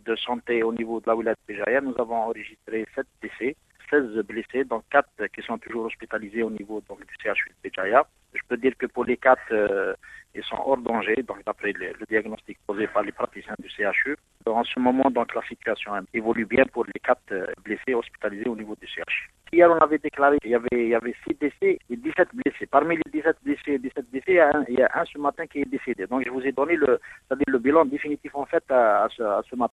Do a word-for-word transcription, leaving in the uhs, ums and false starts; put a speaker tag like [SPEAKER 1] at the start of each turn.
[SPEAKER 1] de santé au niveau de la wilaya de Béjaïa, nous avons enregistré sept décès, seize blessés, donc quatre qui sont toujours hospitalisés au niveau donc, du C H U de Béjaïa. Je peux dire que pour les quatre, euh, ils sont hors danger, donc d'après le, le diagnostic posé par les praticiens du C H U. Donc, en ce moment, donc la situation évolue bien pour les quatre euh, blessés hospitalisés au niveau du C H U. Hier, on avait déclaré qu'il y avait, il y avait six décès et dix-sept blessés. Parmi les dix-sept blessés, dix-sept blessés, il y, a un, il y a un ce matin qui est décédé. Donc, je vous ai donné le, c'est-à-dire le bilan définitif en fait à, à, ce, à ce matin.